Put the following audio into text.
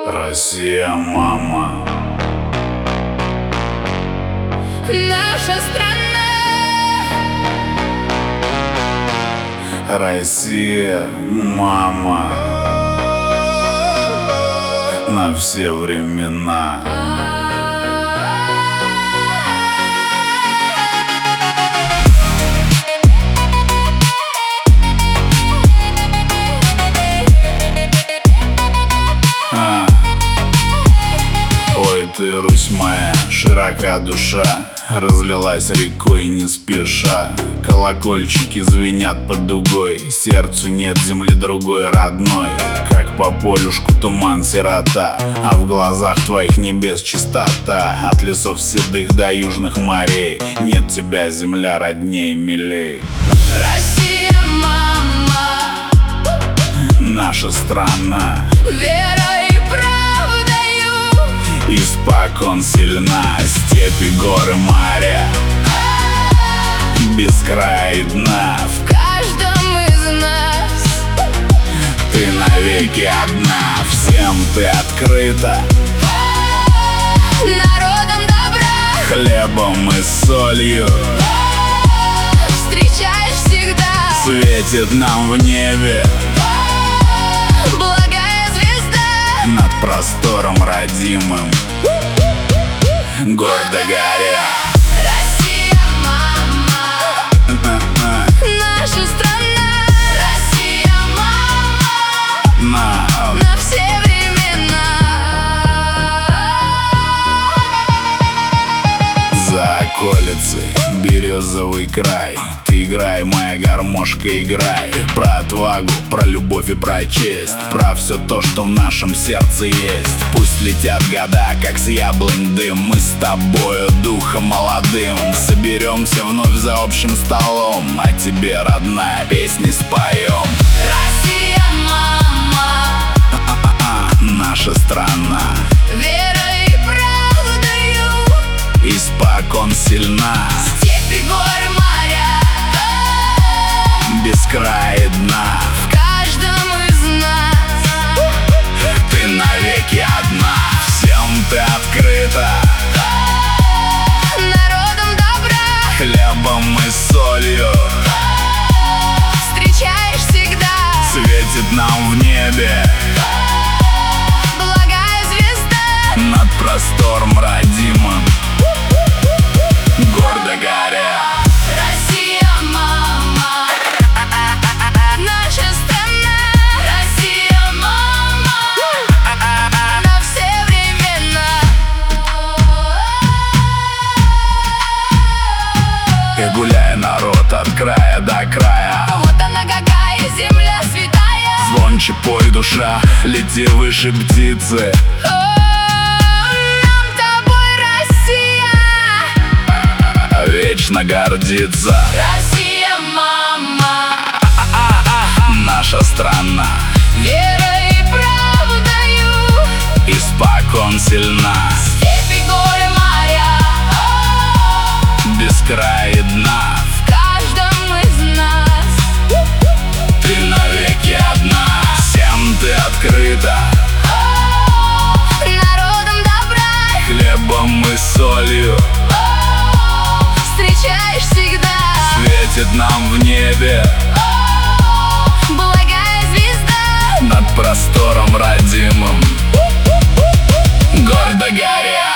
Россия, мама, наша страна. Россия, мама, на все времена. Ой, ты, Русь моя, широка душа, разлилась рекой не спеша. Колокольчики звенят под дугой, сердцу нет земли другой родной. Как по полюшку туман сирота, а в глазах твоих небес чистота. От лесов седых до южных морей нет тебя, земля, родней, милей. Россия, мама, наша страна, верой и правдою испокон сильна. Степи, горы, моря, без края и дна. в каждом из нас. Ты навеки одна, всем ты открыта, Народом добра хлебом и солью встречаешь всегда. светит нам в небе Благая звезда над простором родимым, гордо горя. Россия, мама, наша страна. Россия, мама, на все времена. За околицей березовый край, ты играй, моя гармошка, играй. Про отвагу, про любовь и про честь, про все то, что в нашем сердце есть. Пусть летят года, как с яблонь дым, мы с тобою духом молодым соберемся вновь за общим столом, а тебе, родная, песни споем. Россия, мама, Наша страна, верой и правдою испокон сильна, степи, горы, моря без края и дна. в каждом из нас. Ты навеки одна, всем ты открыта, Народом добра хлебом и солью встречаешь всегда. светит нам в небе Благая звезда над простором родимым, гордо горя. Россия, мама, наша страна. Россия, мама, на все времена. И гуляй, народ, от края до края, Вот она какая земля святая. звонче пой, душа, лети выше птицы. Нам тобой Россия, Вечно гордится Россия, мама, наша страна, верой и правдою испокон сильна, степи, горы, моря без края и дна. в каждом из нас. Ты навеки одна, всем ты открыта, Народом добра хлебом и солью встречаешь всегда. светит нам в небе Благая звезда над простором родимым, гордо горя.